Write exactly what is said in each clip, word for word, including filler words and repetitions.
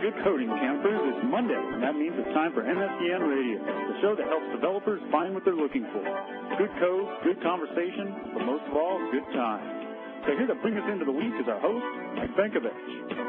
Good Coding, campers. It's Monday, and that means it's time for M S D N Radio, the show that helps developers find what they're looking for. Good code, good conversation, but most of all, good time. So here to bring us into the week is our host, Mike Benkovich.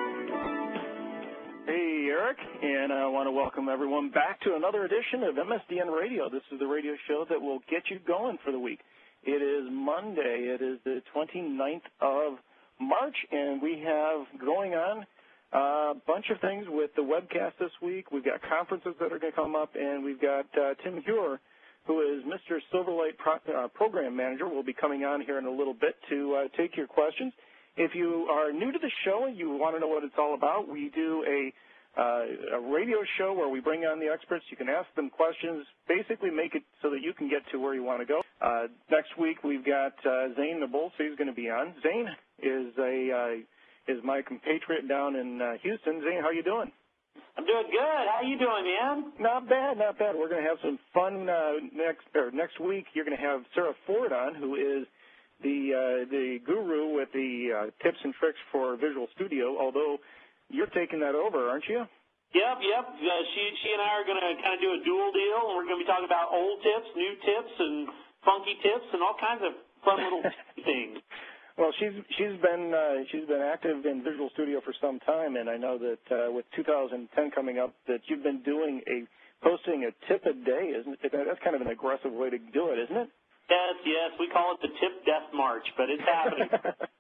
Hey, Eric, and I want to welcome everyone back to another edition of M S D N Radio. This is the radio show that will get you going for the week. It is Monday. It is the twenty-ninth of March, and we have going on a bunch of things with the webcast this week. We've got conferences that are going to come up, and we've got uh, Tim Heuer, who is Mister Silverlight Pro uh, Program Manager, will be coming on here in a little bit to uh, take your questions. If you are new to the show and you want to know what it's all about, we do a Uh, a radio show where we bring on the experts. You can ask them questions, basically make it so that you can get to where you want to go. Uh, next week we've got uh, Zane Nabul, so he's going to be on. Zane is a uh, is my compatriot down in uh, Houston. Zane, how you doing? I'm doing good. How you doing, man? Not bad, not bad. We're going to have some fun uh, next or next week. You're going to have Sarah Ford on, who is the uh, the guru with the uh, tips and tricks for Visual Studio, although you're taking that over, aren't you? Yep, yep. Uh, she, she and I are going to kind of do a dual deal, and we're going to be talking about old tips, new tips, and funky tips, and all kinds of fun little things. Well, she's she's been uh, she's been active in Visual Studio for some time, and I know that uh, with two thousand ten coming up, that you've been doing a posting a tip a day. Isn't it? That's kind of an aggressive way to do it, isn't it? Yes, yes. We call it the Tip Death March, but it's happening.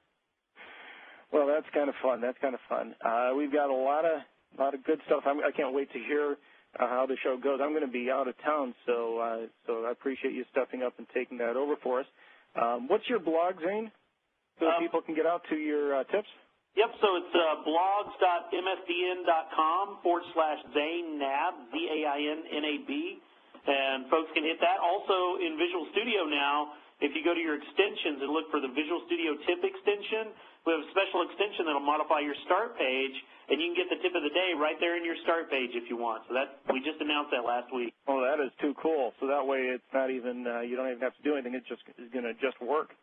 Well, that's kind of fun. That's kind of fun. Uh, we've got a lot of a lot of good stuff. I'm, I can't wait to hear uh, how the show goes. I'm going to be out of town, so uh, so I appreciate you stepping up and taking that over for us. Um, what's your blog, Zane, so um, people can get out to your uh, tips? Yep. So it's uh, blogs.msdn.com forward slash Zane Nab, Z A I N N A B, and folks can hit that. Also in Visual Studio now, if you go to your extensions and look for the Visual Studio tip extension, we have a special extension that will modify your start page, and you can get the tip of the day right there in your start page if you want. So that we just announced that last week. Oh, that is too cool. So that way it's not even, uh, you don't even have to do anything. It just is going to just work.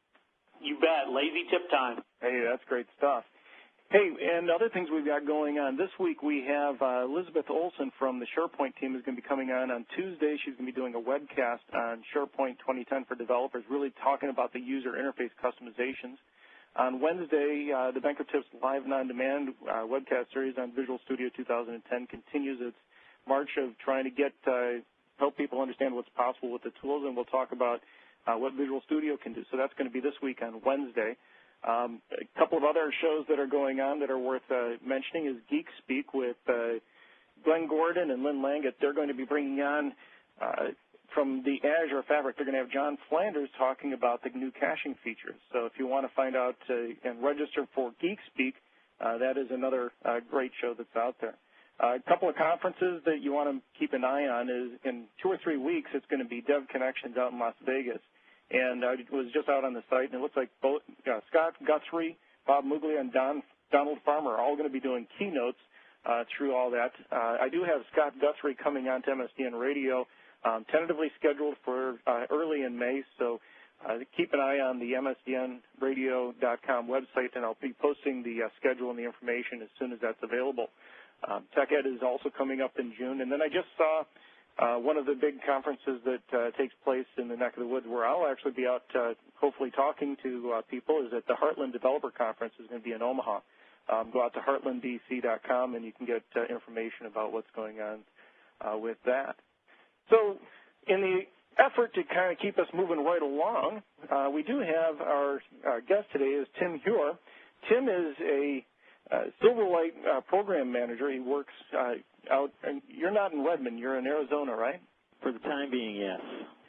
You bet. Lazy tip time. Hey, that's great stuff. Hey, and other things we've got going on. This week we have uh, Elizabeth Olson from the SharePoint team is going to be coming on on Tuesday. She's going to be doing a webcast on SharePoint twenty ten for developers, really talking about the user interface customizations. On Wednesday, uh, the Banker Tips Live and On-Demand uh, webcast series on Visual Studio two thousand ten continues its march of trying to get uh, help people understand what's possible with the tools, and we'll talk about uh, what Visual Studio can do. So that's going to be this week on Wednesday. Um, a couple of other shows that are going on that are worth uh, mentioning is Geek Speak with uh, Glenn Gordon and Lynn Langett. They're going to be bringing on uh, from the Azure Fabric, they're going to have John Flanders talking about the new caching features. So if you want to find out uh, and register for Geek Speak, uh, that is another uh, great show that's out there. Uh, a couple of conferences that you want to keep an eye on is in two or three weeks, it's going to be Dev Connections out in Las Vegas. And I was just out on the site, and it looks like both uh, Scott Guthrie, Bob Muglia, and Don, Donald Farmer are all going to be doing keynotes uh, through all that. Uh, I do have Scott Guthrie coming on to M S D N Radio, Um, tentatively scheduled for uh, early in May, so uh, keep an eye on the M S D N radio dot com website, and I'll be posting the uh, schedule and the information as soon as that's available. Um, TechEd is also coming up in June, and then I just saw uh, one of the big conferences that uh, takes place in the neck of the woods where I'll actually be out uh, hopefully talking to uh, people is at the Heartland Developer Conference. Is going to be in Omaha. Um, go out to heartland d c dot com, and you can get uh, information about what's going on uh, with that. So in the effort to kind of keep us moving right along, uh, we do have our, our guest today is Tim Heuer. Tim is a uh, Silverlight uh, program manager. He works uh, out, and you're not in Redmond, you're in Arizona, right? For the time being, yes.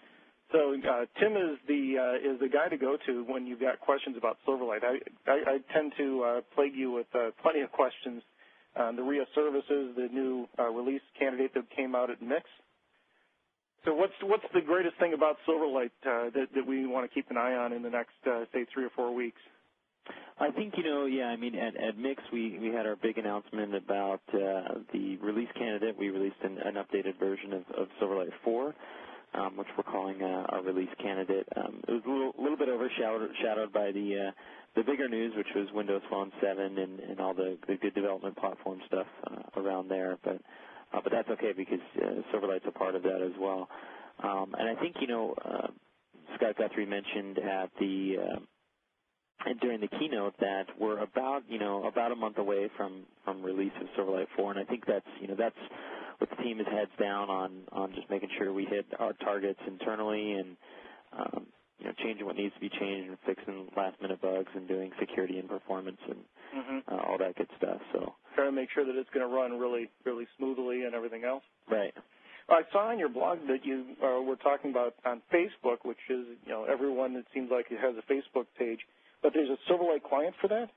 So uh, Tim is the uh, is the guy to go to when you've got questions about Silverlight. I, I, I tend to uh, plague you with uh, plenty of questions on the R I A services, the new uh, release candidate that came out at Mix. So what's what's the greatest thing about Silverlight uh, that, that we want to keep an eye on in the next, uh, say, three or four weeks? I think, you know, yeah, I mean, at, at Mix, we, we had our big announcement about uh, the release candidate. We released an, an updated version of, of Silverlight four. um, which we're calling uh, our release candidate. Um, it was a little, little bit overshadowed shadowed by the uh, the bigger news, which was Windows Phone seven and, and all the, the good development platform stuff uh, around there. But uh, but that's okay because uh, Silverlight's a part of that as well. Um, and I think, you know, uh, Scott Guthrie mentioned at the uh, and during the keynote that we're about, you know, about a month away from, from release of Silverlight four, and I think that's, you know, that's what the team is heads down on, on just making sure we hit our targets internally and, um, you know, changing what needs to be changed and fixing last-minute bugs and doing security and performance and mm-hmm. uh, all that good stuff. So trying to make sure that it's going to run really, really smoothly and everything else. Right. I saw on your blog that you uh, were talking about on Facebook, which is, you know, everyone, it seems like it has a Facebook page, but there's a Silverlight client for that?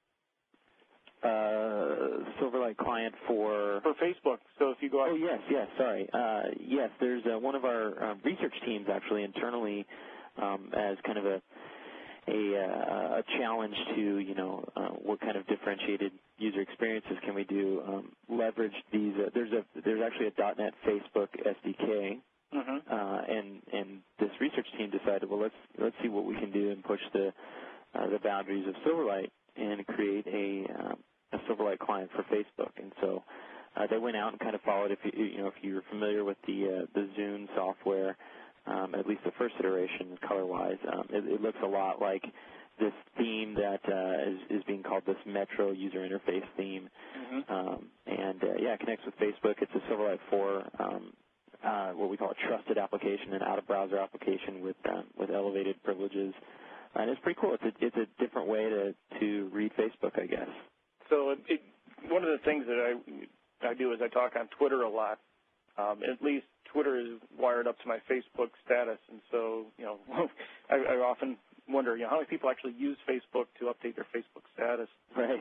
Uh, Silverlight client for? For Facebook. So if you go out. Oh, yes, yes, sorry. Uh, yes, there's uh, one of our uh, research teams actually internally um, as kind of a, a, uh, a challenge to, you know, uh, what kind of differentiated user experiences can we do, um, leverage these. Uh, there's a there's actually a .NET Facebook S D K, mm-hmm. uh, and and this research team decided, well, let's let's see what we can do and push the uh, the boundaries of Silverlight and create a um, a Silverlight client for Facebook. And so uh, they went out and kind of followed. If you you know if you're familiar with the uh, the Zune software, um, at least the first iteration, color-wise, um, it, it looks a lot like this theme that uh, is, is being called this Metro user interface theme. Mm-hmm. Um, and, uh, yeah, it connects with Facebook. It's a Silverlight four, um, uh, what we call a trusted application, an out-of-browser application with um, with elevated privileges. And it's pretty cool. It's a, it's a different way to, to read Facebook, I guess. So it, it, one of the things that I, I do is I talk on Twitter a lot. Um, at least Twitter is wired up to my Facebook status. And so, you know, I, I often wonder, you know, how many people actually use Facebook to update their Facebook status? Right.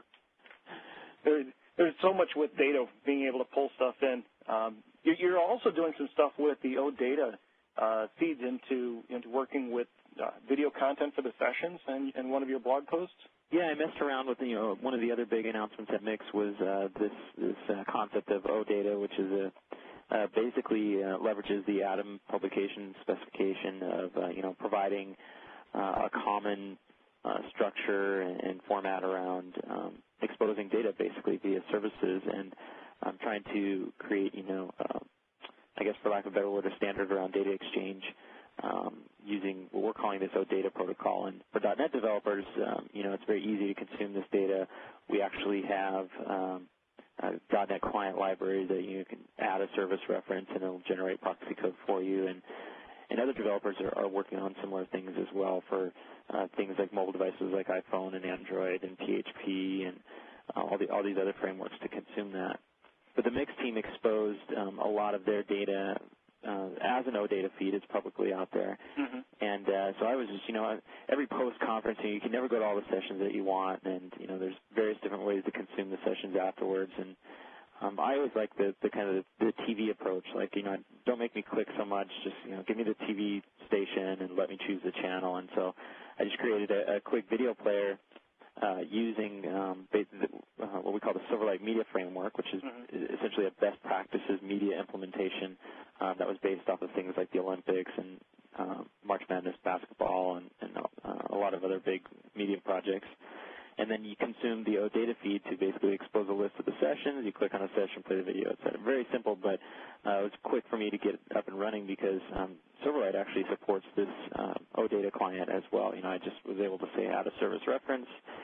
There, there's so much with data, being able to pull stuff in. Um, you're also doing some stuff with the OData uh, feeds into into working with uh, video content for the sessions and, and one of your blog posts. Yeah, I messed around with, you know, one of the other big announcements at Mix was uh, this this uh, concept of OData, which is a uh, basically uh, leverages the Atom publication specification of, uh, you know, providing uh, a common uh, structure and, and format around um, exposing data basically via services, and I'm trying to create, you know, uh, I guess for lack of a better word, a standard around data exchange um, using what we're calling this OData protocol. And for .NET developers, um, you know, it's very easy to consume this data. We actually have um, a .NET client library that you can add a service reference and it'll generate proxy code for you. And And other developers are, are working on similar things as well for uh, things like mobile devices like iPhone and Android and P H P and uh, all, the, all these other frameworks to consume that. But the Mix team exposed um, a lot of their data uh, as an OData feed. It's publicly out there. Mm-hmm. And uh, so I was just, you know, every post-conference, you know, you can never go to all the sessions that you want, and, you know, there's various different ways to consume the sessions afterwards. And Um, I always like the, the kind of the, the T V approach, like, you know, don't make me click so much, just, you know, give me the T V station and let me choose the channel. And so I just created a, a quick video player uh, using um, uh, what we call the Silverlight Media Framework, which is mm-hmm. essentially a best practices media implementation uh, that was based off of things like the Olympics and um, March Madness basketball and, and uh, a lot of other big media projects. And then you consume the OData feed to basically expose a list of the sessions. You click on a session, play the video, et cetera. Very simple, but uh, it was quick for me to get up and running because um, Silverlight actually supports this um, OData client as well. You know, I just was able to say add a service reference,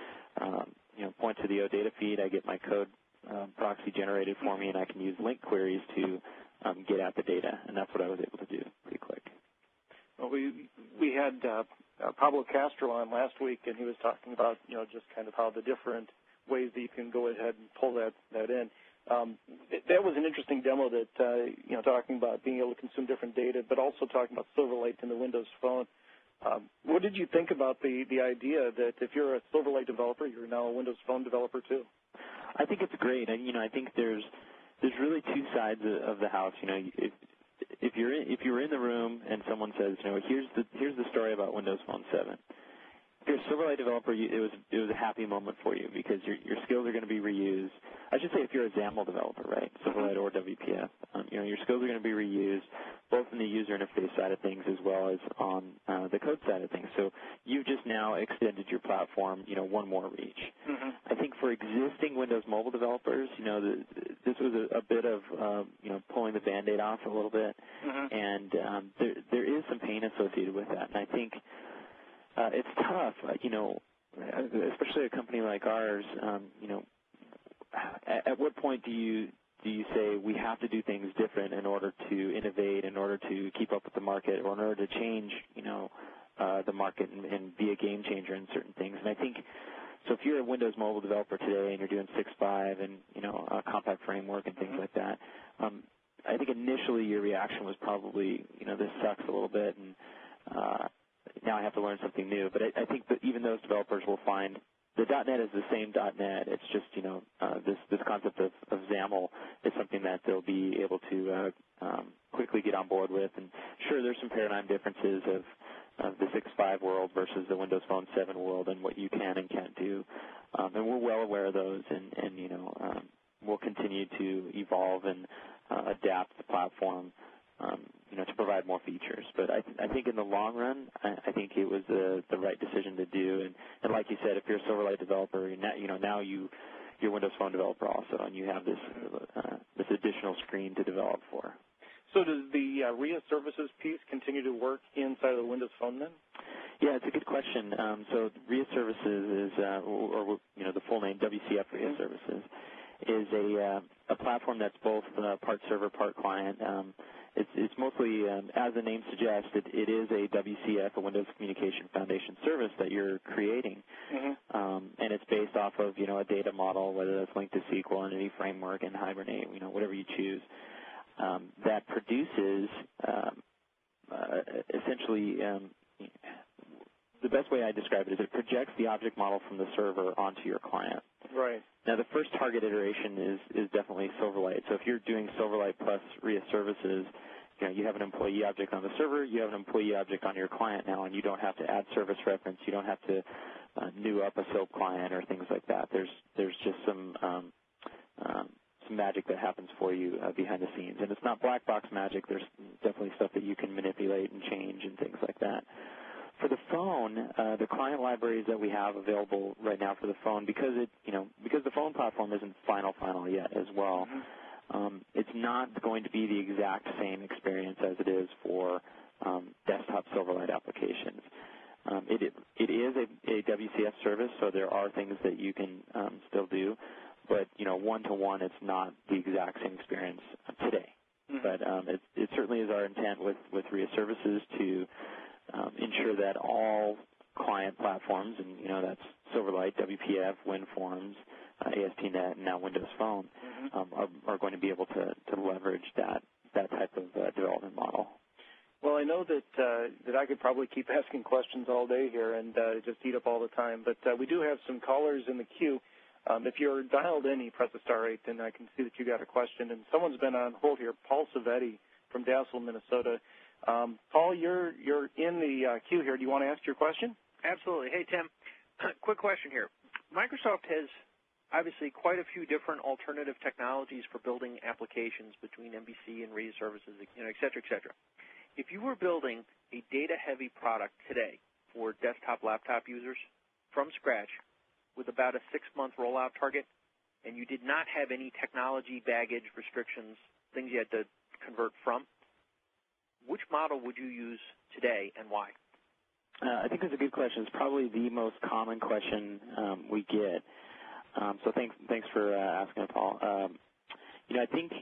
um, you know, point to the OData feed. I get my code um, proxy generated for me, and I can use link queries to um, get at the data, and that's what I was able to do pretty quick. Well, we we had uh, uh, Pablo Castro on last week, and he was talking about, you know, just kind of how the different ways that you can go ahead and pull that that in. Um, that was an interesting demo that, uh, you know, talking about being able to consume different data, but also talking about Silverlight in the Windows Phone. Um, what did you think about the the idea that if you're a Silverlight developer, you're now a Windows Phone developer too? I think it's great. And, you know, I think there's there's really two sides of the house. You know, if If you're in, if you're in the room and someone says, you know, here's the here's the story about Windows Phone seven. If you're a Silverlight developer, you, it was it was a happy moment for you because your your skills are going to be reused. I should say if you're a XAML developer, right, Silverlight or W P F, um, you know, your skills are going to be reused. Both in the user interface side of things as well as on uh, the code side of things. So you've just now extended your platform, you know, one more reach. Mm-hmm. I think for existing Windows Mobile developers, you know, the, this was a, a bit of, uh, you know, pulling the Band-Aid off a little bit, mm-hmm. and um, there, there is some pain associated with that. And I think uh, it's tough, uh, you know, especially a company like ours, um, you know, at, at what point do you do you say we have to do things different in order to innovate, in order to keep up with the market, or in order to change, you know, uh, the market and, and be a game changer in certain things? And I think, so if you're a Windows Mobile developer today and you're doing six point five and, you know, a compact framework and things mm-hmm. like that, um, I think initially your reaction was probably, you know, this sucks a little bit, and uh, now I have to learn something new. But I, I think that even those developers will find the .NET is the same .NET. It's just, you know, uh, this, this concept of, of XAML is something that they'll be able to uh, um, quickly get on board with. And sure, there's some paradigm differences of, of the six point five world versus the Windows Phone seven world and what you can and can't do. Um, and we're well aware of those, and, and you know, um, we'll continue to evolve and uh, adapt the platform, um, you know, to provide more features. But I, th- I think in the long run, I, I think it was the, the right decision to do. And, and like you said, if you're a Silverlight developer, you're not, you know, now you, you're a Windows Phone developer also, and you have this uh, this additional screen to develop for. So does the uh, R I A services piece continue to work inside of the Windows Phone then? Yeah, it's a good question. Um, so R I A services is, uh, or, or you know, the full name W C F R I A mm-hmm. services is a uh, a platform that's both uh, part server, part client. Um, It's, it's mostly, um, as the name suggests, it, it is a W C F, a Windows Communication Foundation service that you're creating, mm-hmm. um, and it's based off of, you know, a data model, whether that's linked to S Q L, Entity Framework, and Hibernate, you know, whatever you choose, um, that produces um, uh, essentially, um, the best way I describe it is it projects the object model from the server onto your client. Right. Now, the first target iteration is, is definitely Silverlight. So if you're doing Silverlight plus R I A services, you know, you have an employee object on the server, you have an employee object on your client now, and you don't have to add service reference. You don't have to uh, new up a S O A P client or things like that. There's there's just some um, um, some magic that happens for you uh, behind the scenes. And it's not black box magic. There's definitely stuff that you can manipulate and change and things like that. For the phone, uh, the client libraries that we have available right now for the phone, because it, you know, because the phone platform isn't final, final yet as well, mm-hmm. um, it's not going to be the exact same experience as it is for um, desktop Silverlight applications. Um, it, it, it is a, a W C F service, so there are things that you can um, still do, but, you know, one-to-one, it's not the exact same experience today. Mm-hmm. But um, it, it certainly is our intent with, with R I A services to Um, ensure that all client platforms, and you know that's Silverlight, W P F, WinForms, uh, A S P dot net, and now Windows Phone, mm-hmm. um, are, are going to be able to, to leverage that that type of uh, development model. Well, I know that uh, that I could probably keep asking questions all day here and uh, just eat up all the time, but uh, we do have some callers in the queue. Um, if you're dialed in, you press the star eight, then I can see that you got a question. And someone's been on hold here, Paul Savetti from Dassel, Minnesota. Um, Paul, you're you're in the uh, queue here. Do you want to ask your question? Absolutely. Hey, Tim, quick question here. Microsoft has obviously quite a few different alternative technologies for building applications between M V C and R I A services, you know, et cetera, et cetera. If you were building a data-heavy product today for desktop laptop users from scratch with about a six-month rollout target, and you did not have any technology baggage restrictions, things you had to convert from, which model would you use today and why? Uh, I think that's a good question. It's probably the most common question um, we get. Um, so thanks, thanks for uh, asking it, Paul. Um, you know, I think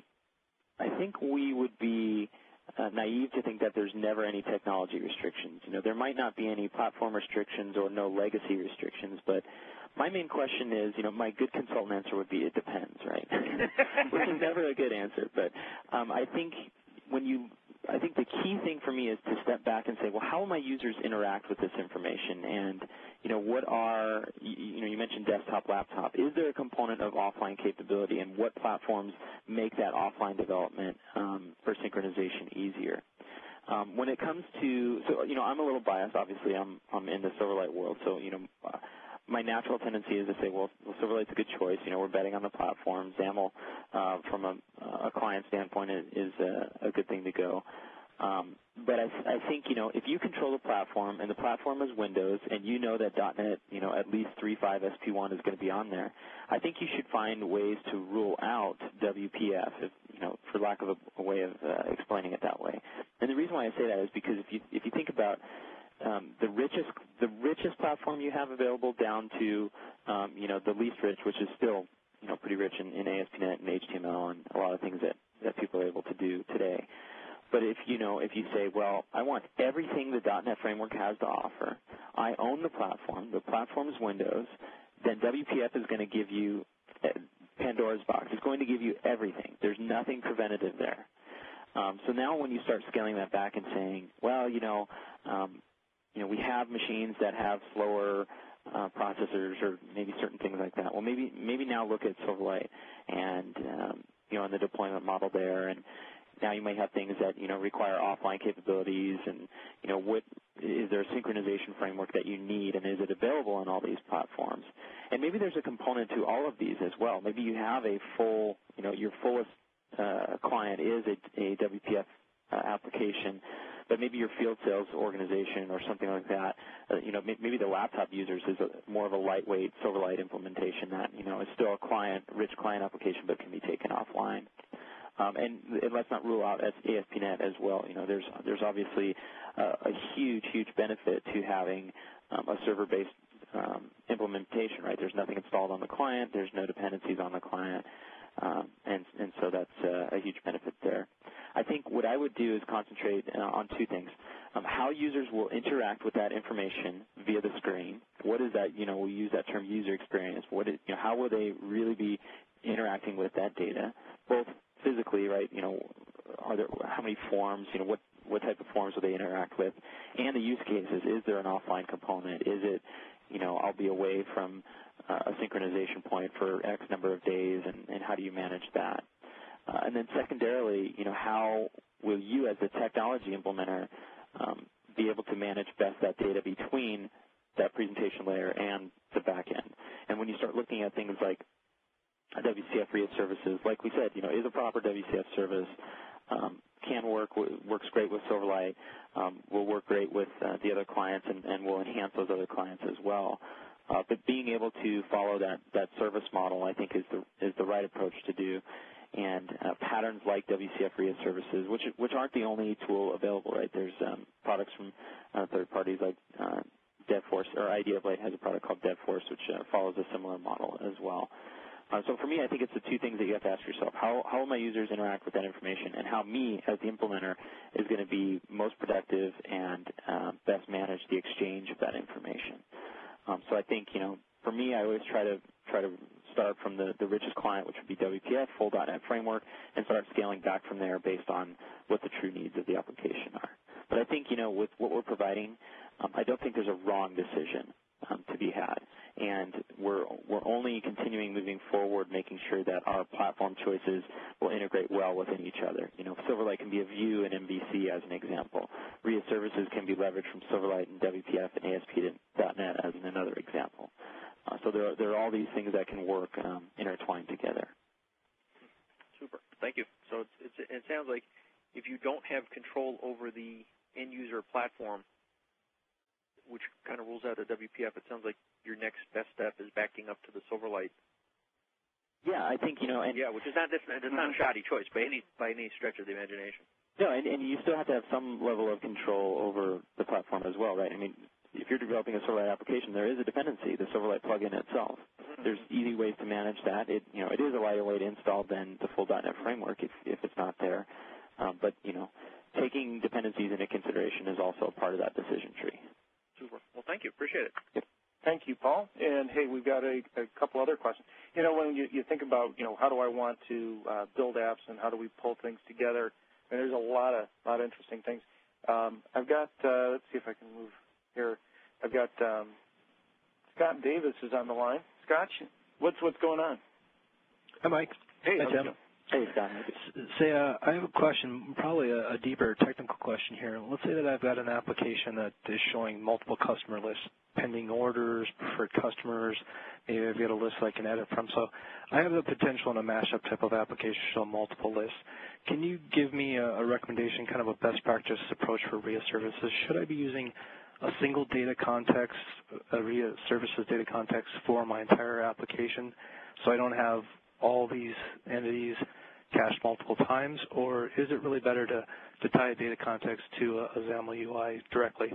I think we would be uh, naive to think that there's never any technology restrictions. You know, there might not be any platform restrictions or no legacy restrictions, but my main question is, you know, my good consultant answer would be it depends, right? Which is never a good answer. But um, I think when you I think the key thing for me is to step back and say, well, how will my users interact with this information? And, you know, what are, you, you know, you mentioned desktop, laptop. Is there a component of offline capability, and what platforms make that offline development um, for synchronization easier? Um, when it comes to, so, you know, I'm a little biased. Obviously, I'm, I'm in the Silverlight world. So, you know, uh, my natural tendency is to say, well, well, Silverlight's a good choice. You know, we're betting on the platform. XAML, uh, from a, a client standpoint, is, is a, a good thing to go. Um, but I, I think, you know, if you control the platform and the platform is Windows and you know that .NET, you know, at least three point five S P one is going to be on there, I think you should find ways to rule out W P F, if, you know, for lack of a, a way of uh, explaining it that way. And the reason why I say that is because if you if you think about um, the richest the richest platform you have available down to, um, you know, the least rich, which is still, you know, pretty rich in, in A S P dot net and H T M L and a lot of things that, that people are able to do today. But if you know, if you say, well, I want everything the .NET Framework has to offer, I own the platform, the platform is Windows, then W P F is going to give you Pandora's box. It's going to give you everything. There's nothing preventative there. Um, so now when you start scaling that back and saying, well, you know, um, you know, we have machines that have slower uh, processors or maybe certain things like that. Well, maybe maybe now look at Silverlight and um, you know, and the deployment model there, and now you may have things that, you know, require offline capabilities, and, you know, what is there a synchronization framework that you need, and is it available on all these platforms? And maybe there's a component to all of these as well. Maybe you have a full, you know, your fullest uh, client is a, a W P F uh, application, but maybe your field sales organization or something like that, uh, you know, maybe the laptop users is a, more of a lightweight Silverlight implementation that, you know, is still a client, rich client application, but can be taken offline. Um, and, and let's not rule out A S P dot net as well. You know, there's there's obviously uh, a huge, huge benefit to having um, a server-based um, implementation, right? There's nothing installed on the client. There's no dependencies on the client, um, and and so that's uh, a huge benefit there. I think what I would do is concentrate uh, on two things: um, how users will interact with that information via the screen. What is that? You know, we use that term user experience. What is, you know, how will they really be interacting with that data, both physically, right, you know, are there, how many forms, you know, what, what type of forms will they interact with, and the use cases. Is there an offline component? Is it, you know, I'll be away from uh, a synchronization point for X number of days, and, and how do you manage that? Uh, and then secondarily, you know, how will you as the technology implementer um, be able to manage best that data between that presentation layer and the back end? And when you start looking at things like W C F RIA services, like we said, you know, is a proper W C F service, um, can work, works great with Silverlight, um, will work great with uh, the other clients, and, and will enhance those other clients as well. Uh, but being able to follow that, that service model, I think, is the, is the right approach to do. And uh, patterns like W C F RIA services, which, which aren't the only tool available, right? There's um, products from uh, third parties like uh, DevForce, or Idea of Light has a product called DevForce, which uh, follows a similar model as well. Uh, so for me, I think it's the two things that you have to ask yourself. How, how will my users interact with that information, and how me, as the implementer, is going to be most productive and uh, best manage the exchange of that information. Um, so I think, you know, for me, I always try to try to start from the, the richest client, which would be W P F, full .NET Framework, and start scaling back from there based on what the true needs of the application are. But I think, you know, with what we're providing, um, I don't think there's a wrong decision um, to be had. And we're, we're only continuing moving forward, making sure that our platform choices will integrate well within each other. You know, Silverlight can be a view in M V C as an example. RIA services can be leveraged from Silverlight and W P F and A S P dot net as another example. Uh, so there are, there are all these things that can work um, intertwined together. Super. Thank you. So it's, it's, it sounds like if you don't have control over the end-user platform, which kind of rules out a W P F, it sounds like your next best step is backing up to the Silverlight. Yeah, I think, you know, and yeah, which is not it's not a shoddy choice by any by any stretch of the imagination. No, and, and you still have to have some level of control over the platform as well, right? I mean, if you're developing a Silverlight application, there is a dependency, the Silverlight plugin itself. Mm-hmm. There's easy ways to manage that. It, you know, it is a lighter way to install than the full .NET Framework if, if it's not there. Um, but, you know, taking dependencies into consideration is also a part of that decision tree. Super. Well, thank you. Appreciate it. Yep. Thank you, Paul. And, hey, we've got a, a couple other questions. You know, when you, you think about, you know, how do I want to uh, build apps and how do we pull things together, and there's a lot of, lot of interesting things. Um, I've got, uh, let's see if I can move here. I've got um, Scott Davis is on the line. Scott, what's what's going on? Hi, Mike. Hey, Hi, Tim. Hey, Scott. Say, uh, I have a question, probably a, a deeper technical question here. Let's say that I've got an application that is showing multiple customer lists, pending orders, preferred customers. Maybe I've got a list I can edit from. So I have the potential in a mashup type of application to show multiple lists. Can you give me a, a recommendation, kind of a best practice approach for R I A services? Should I be using a single data context, a R I A services data context for my entire application, so I don't have all these entities cached multiple times, or is it really better to, to tie a data context to a, a XAML U I directly?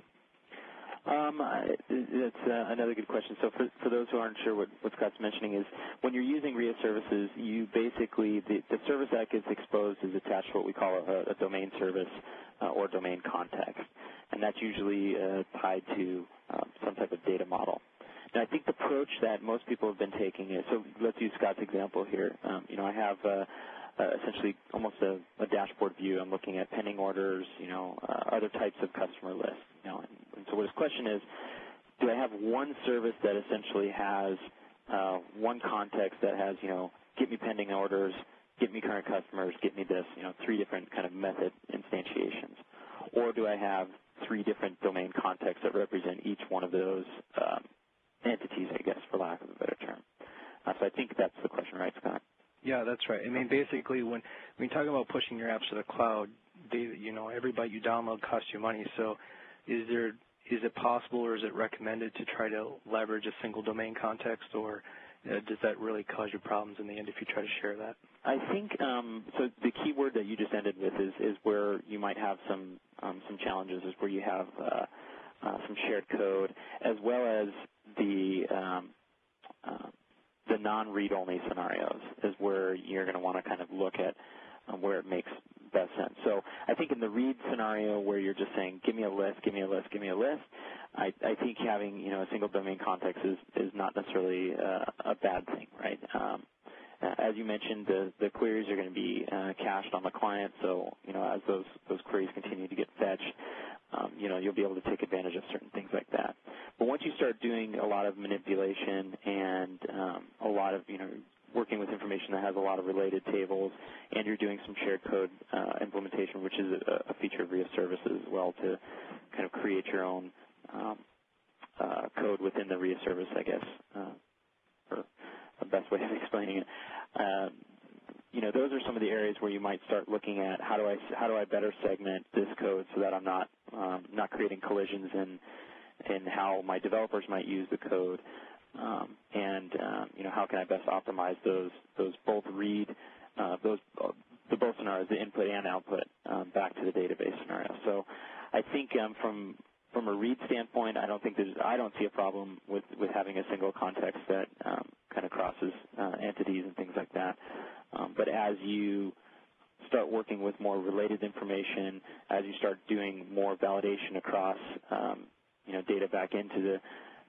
Um, that's uh, another good question. So for, for those who aren't sure what, what Scott's mentioning is when you're using R I A services, you basically, the, the service that gets exposed is attached to what we call a, a domain service uh, or domain context, and that's usually uh, tied to uh, some type of data model. Now, I think the approach that most people have been taking is, so let's use Scott's example here. Um, you know, I have uh, uh, essentially almost a, a dashboard view. I'm looking at pending orders, you know, uh, other types of customer lists. You know, and, and so what his question is, do I have one service that essentially has uh, one context that has, you know, get me pending orders, get me current customers, get me this, you know, three different kind of method instantiations? Or do I have three different domain contexts that represent each one of those um, entities, I guess, for lack of a better term? Uh, so I think that's the question, right, Scott? Yeah, that's right. I mean, basically, when, when you talk about pushing your apps to the cloud, they, you know, every byte you download costs you money. So is there is it possible or is it recommended to try to leverage a single domain context, or uh, does that really cause you problems in the end if you try to share that? I think um, so. The key word that you just ended with is, is where you might have some um, some challenges, is where you have uh, uh, some shared code, as well as the um, uh, the non-read-only scenarios is where you're going to want to kind of look at um, where it makes best sense. So I think in the read scenario where you're just saying, give me a list, give me a list, give me a list, I, I think having, you know, a single domain context is, is not necessarily uh, a bad thing, right? Um, as you mentioned, the, the queries are going to be uh, cached on the client, so, you know, as those, those queries continue to get fetched, um, you know, you'll be able to take advantage of certain things like that. But once you start doing a lot of manipulation and um, a lot of, you know, working with information that has a lot of related tables, and you're doing some shared code uh, implementation, which is a, a feature of R I A services as well, to kind of create your own um, uh, code within the R I A service, I guess, uh, for the best way of explaining it. Uh, you know, those are some of the areas where you might start looking at how do I how do I better segment this code so that I'm not um, not creating collisions in in how my developers might use the code. Um, and um, you know, how can I best optimize those those both read uh, those uh, the both scenarios, the input and output, um, back to the database scenario. So I think um, from from a read standpoint, I don't think there's I don't see a problem with with having a single context that um, kind of crosses uh, entities and things like that. Um, but as you start working with more related information, as you start doing more validation across um, you know data back into the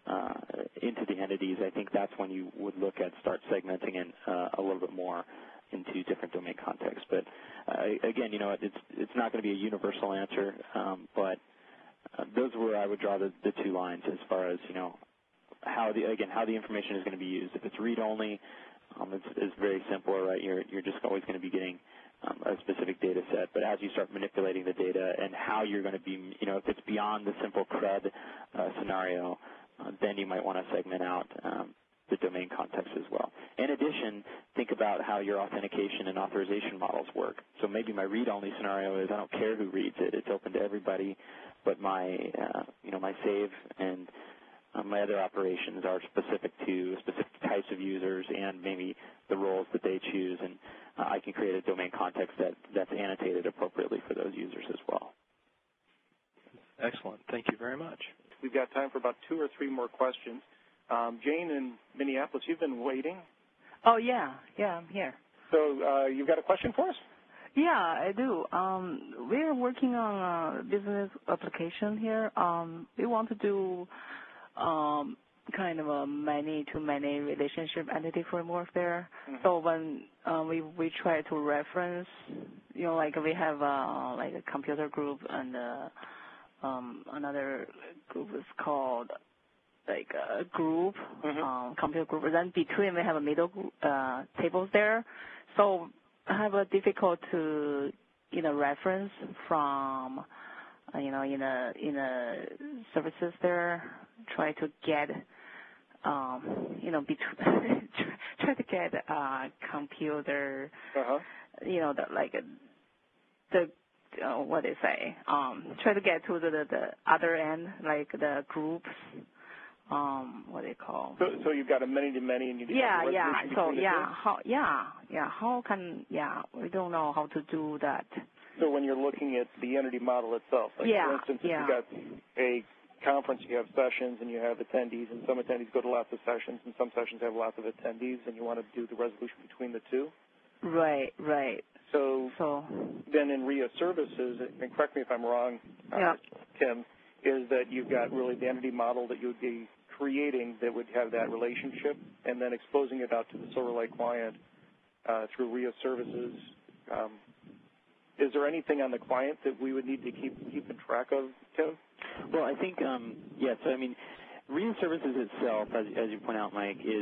Uh, into the entities, I think that's when you would look at start segmenting it uh, a little bit more into different domain contexts. But uh, again, you know, it's it's not going to be a universal answer, um, but uh, those are where I would draw the, the two lines as far as, you know, how the again how the information is going to be used. If it's read only, um, it's, it's very simple, right? You're you're just always going to be getting um, a specific data set. But as you start manipulating the data and how you're going to be, you know, if it's beyond the simple CRUD uh, scenario, Uh, then you might want to segment out um, the domain context as well. In addition, think about how your authentication and authorization models work. So maybe my read-only scenario is I don't care who reads it; it's open to everybody. But my, uh, you know, my save and uh, my other operations are specific to specific types of users and maybe the roles that they choose, and uh, I can create a domain context that that's annotated appropriately for those users as well. Excellent. Thank you very much. We've got time for about two or three more questions. Um, Jane in Minneapolis, you've been waiting. Oh, yeah. Yeah, I'm here. So uh, you've got a question for us? Yeah, I do. Um, we're working on a business application here. Um, we want to do um, kind of a many-to-many relationship entity framework there. Mm-hmm. So when uh, we, we try to reference, you know, like we have uh, like a computer group and uh, Um, another group is called like a group, mm-hmm. um, computer group. And then between we have a middle uh, tables there. So have a difficult to, you know, reference from, uh, you know, in a in a services there, try to get, um, you know, between try to get uh, computer, uh-huh. you know, the, like the uh, what they say, um, try to get to the, the the other end, like the groups. Um, what they call. So, so you've got a many-to-many, and you yeah, have a yeah. So the yeah, two? how yeah, yeah. How can yeah? We don't know how to do that. So when you're looking at the entity model itself, like yeah, for instance, if yeah. you've got a conference, you have sessions, and you have attendees, and some attendees go to lots of sessions, and some sessions have lots of attendees, and you want to do the resolution between the two. Right, right. So, so then in R I A services, and correct me if I'm wrong, uh, yeah. Tim, is that you've got really the entity model that you would be creating that would have that relationship, and then exposing it out to the Silverlight client uh, through R I A services. Um, is there anything on the client that we would need to keep keep in track of, Tim? Well, I think um, yes. Yeah, so I mean, R I A services itself, as, as you point out, Mike, is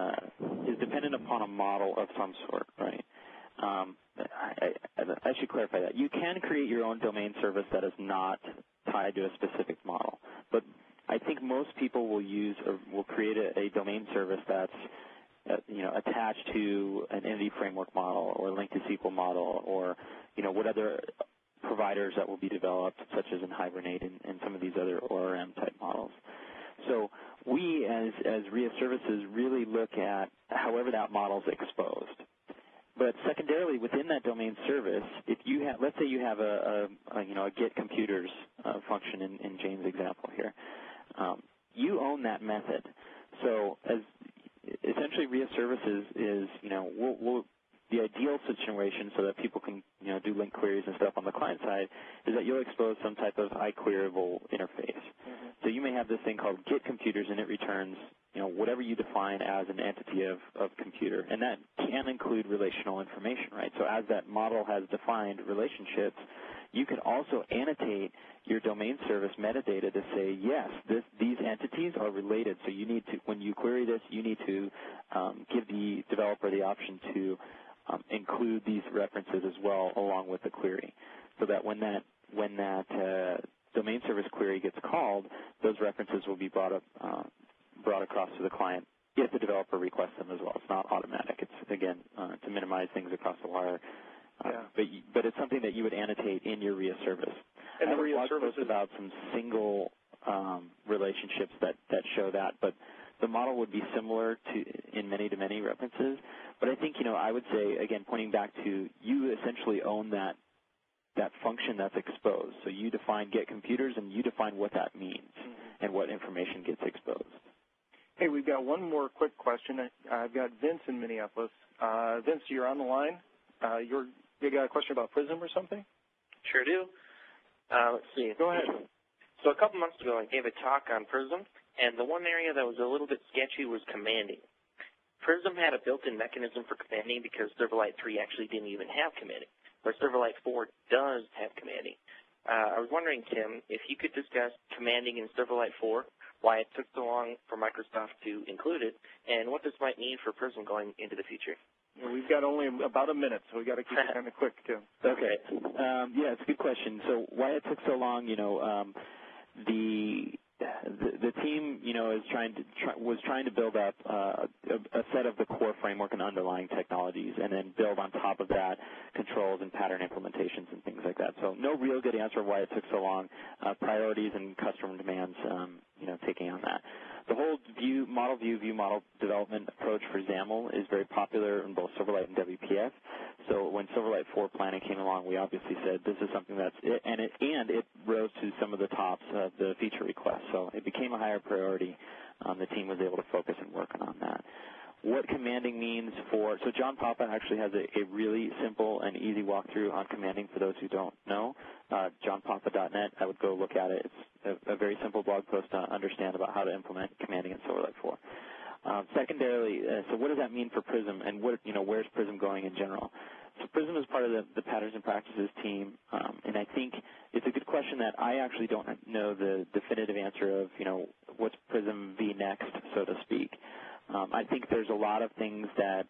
uh, is dependent upon a model of some sort, right? Um, I, I, I should clarify that. You can create your own domain service that is not tied to a specific model, but I think most people will use or will create a, a domain service that's uh, you know attached to an entity framework model or a link to S Q L model or you know what other providers that will be developed, such as in Hibernate and, and some of these other O R M type models. So we, as as R I A services, really look at however that model is exposed. But secondarily, within that domain service, if you have, let's say you have a, a, a you know a get computers uh, function in, in Jane's example here, um, you own that method. So as essentially R I A services is you know we'll, we'll, the ideal situation so that people can you know do link queries and stuff on the client side is that you'll expose some type of iQueryable interface. Mm-hmm. So you may have this thing called get computers, and it returns you know, whatever you define as an entity of, of computer, and that can include relational information, right? So as that model has defined relationships, you can also annotate your domain service metadata to say, yes, this, these entities are related, so you need to, when you query this, you need to um, give the developer the option to um, include these references as well along with the query, so that when that, when that uh, domain service query gets called, those references will be brought up uh, brought across to the client if the developer requests them as well. It's not automatic. It's, again, uh, to minimize things across the wire. Uh, yeah. but, but it's something that you would annotate in your R I A service. And I the R I A service service about some single um, relationships that, that show that, but the model would be similar to in many-to-many references. But I think, you know, I would say, again, pointing back to you essentially own that that function that's exposed. So you define get computers, and you define what that means mm-hmm. and what information gets exposed. Hey, we've got one more quick question. I've got Vince in Minneapolis. Uh, Vince, you're on the line. Uh, you're, you got a question about Prism or something? Sure do. Uh, let's see. Go ahead. So a couple months ago, I gave a talk on Prism, and the one area that was a little bit sketchy was commanding. Prism had a built-in mechanism for commanding because Silverlight three actually didn't even have commanding, where Silverlight four does have commanding. Uh, I was wondering, Tim, if you could discuss commanding in Silverlight four, why it took so long for Microsoft to include it, and what this might mean for Prism going into the future. Well, we've got only about a minute, so we've got to keep it kind of quick, too. Okay. Um, yeah, it's a good question. So why it took so long, you know, um, the, the the team, you know, is trying to try, was trying to build up uh, a, a set of the core framework and underlying technologies, and then build on top of that controls and pattern implementations and things like that. So no real good answer why it took so long. Uh, priorities and customer demands, um, you know, taking on that. The whole view, model view, view model development approach for XAML is very popular in both Silverlight and W P F. So when Silverlight four planning came along, we obviously said this is something that's, it, and it and it rose to some of the tops of the feature requests. So it became a higher priority. Um, the team was able to focus and work on that. What commanding means for, so John Papa actually has a, a really simple and easy walkthrough on commanding for those who don't know. Uh, john papa dot net, I would go look at it. It's a, a very simple blog post to understand about how to implement commanding in Silverlight four. Um, secondarily, uh, so what does that mean for Prism, and what, you know, where's Prism going in general? So Prism is part of the, the Patterns and Practices team, um, and I think it's a good question that I actually don't know the definitive answer of, you know, what's Prism V next, so to speak. Um, I think there's a lot of things that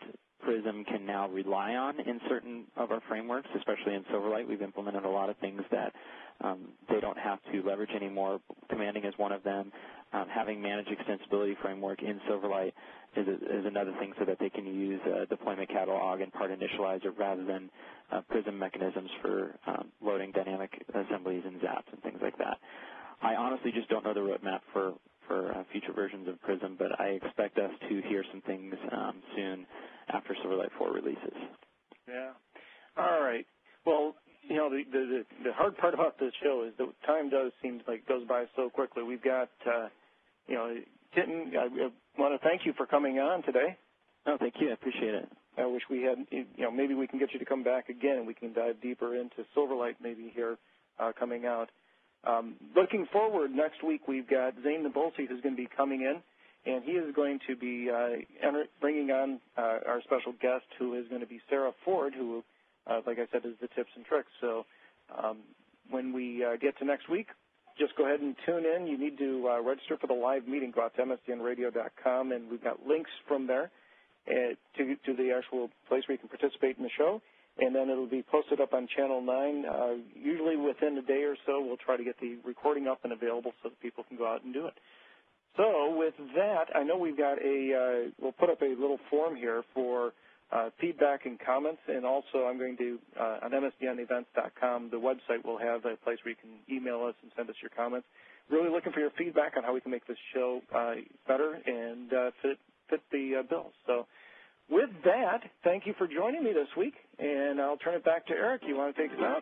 Prism can now rely on in certain of our frameworks, especially in Silverlight. We've implemented a lot of things that um, they don't have to leverage anymore. Commanding is one of them. Um, having managed extensibility framework in Silverlight is, a, is another thing so that they can use uh, deployment catalog and part initializer rather than uh, Prism mechanisms for um, loading dynamic assemblies and zaps and things like that. I honestly just don't know the roadmap for, for uh, future versions of Prism, but I expect us to hear some things um, soon after Silverlight four releases. Yeah. All right. Well, you know, the, the, the hard part about this show is that time does seem like it goes by so quickly. We've got, uh, you know, Tintin, I, I want to thank you for coming on today. Oh, thank you. I appreciate it. I wish we had, you know, maybe we can get you to come back again and we can dive deeper into Silverlight maybe here uh, coming out. Um, looking forward, next week we've got Zane Nabulsi who's going to be coming in, and he is going to be uh, enter, bringing on uh, our special guest, who is going to be Sarah Ford, who, uh, like I said, is the tips and tricks. So um, when we uh, get to next week, just go ahead and tune in. You need to uh, register for the live meeting. Go out to M S D N radio dot com, and we've got links from there uh, to, to the actual place where you can participate in the show. And then it'll be posted up on Channel nine. Uh, usually within a day or so, we'll try to get the recording up and available so that people can go out and do it. So with that, I know we've got a, uh, we'll put up a little form here for uh, feedback and comments. And also I'm going to, uh, on M S D N events dot com, the website will have a place where you can email us and send us your comments. Really looking for your feedback on how we can make this show uh, better and uh, fit, fit the uh, bill. So with that, thank you for joining me this week, and I'll turn it back to Eric. You want to take us out?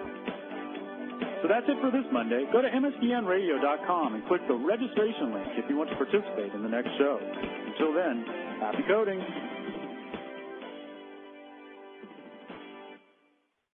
So that's it for this Monday. Go to M S D N radio dot com and click the registration link if you want to participate in the next show. Until then, happy coding.